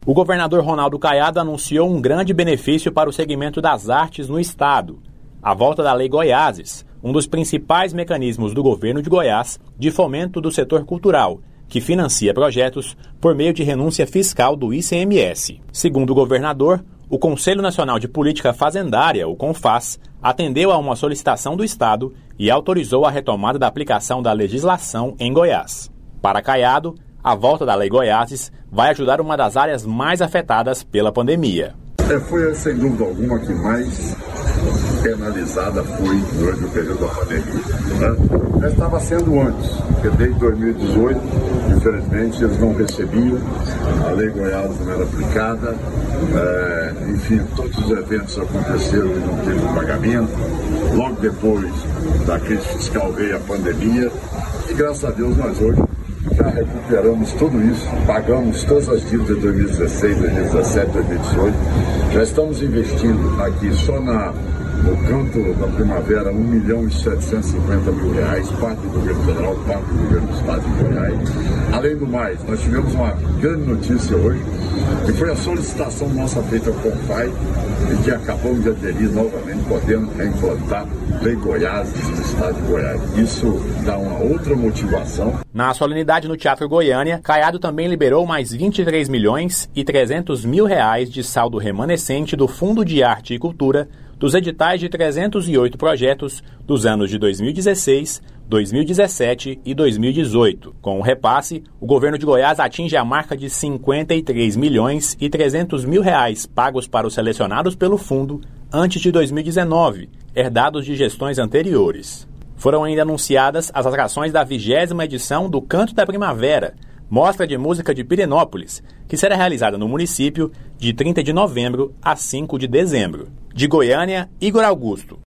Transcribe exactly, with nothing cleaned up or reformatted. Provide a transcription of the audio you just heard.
O governador Ronaldo Caiado anunciou um grande benefício para o segmento das artes no estado: a volta da Lei Goiáses, um dos principais mecanismos do governo de Goiás de fomento do setor cultural, que financia projetos por meio de renúncia fiscal do I C M S. Segundo o governador, o Conselho Nacional de Política Fazendária, o CONFAS, atendeu a uma solicitação do Estado e autorizou a retomada da aplicação da legislação em Goiás. Para Caiado, a volta da Lei Goiáses vai ajudar uma das áreas mais afetadas pela pandemia. É, foi, sem dúvida alguma, que mais penalizada foi durante o período da pandemia, né? Já estava sendo antes, porque desde dois mil e dezoito, infelizmente, eles não recebiam, a Lei Goiás não era aplicada, é, enfim, todos os eventos aconteceram e não teve pagamento. Logo depois da crise fiscal veio a pandemia e, graças a Deus, nós hoje já recuperamos tudo isso, pagamos todas as dívidas de dois mil e dezesseis, dois mil e dezessete, dois mil e dezoito, já estamos investindo aqui só na, no canto da primavera um milhão e setecentos e cinquenta mil reais, parte do governo federal, parte do governo do estado de Goiás. Além do mais, nós tivemos uma grande notícia hoje, que foi a solicitação nossa feita ao CONFAI, e que acabamos de aderir novamente, podendo reimplantar Lei Goiás no estado de Goiás. Isso dá uma outra motivação. Na solenidade no Teatro Goiânia, Caiado também liberou mais vinte e três milhões e trezentos mil reais de saldo remanescente do Fundo de Arte e Cultura dos editais de trezentos e oito projetos dos anos de dois mil e dezesseis, dois mil e dezessete e dois mil e dezoito. Com o repasse, o governo de Goiás atinge a marca de cinquenta e três milhões e trezentos mil reais pagos para os selecionados pelo fundo antes de dois mil e dezenove, herdados de gestões anteriores. Foram ainda anunciadas as atrações da vigésima edição do Canto da Primavera, mostra de música de Pirenópolis, que será realizada no município de trinta de novembro a cinco de dezembro. De Goiânia, Igor Augusto.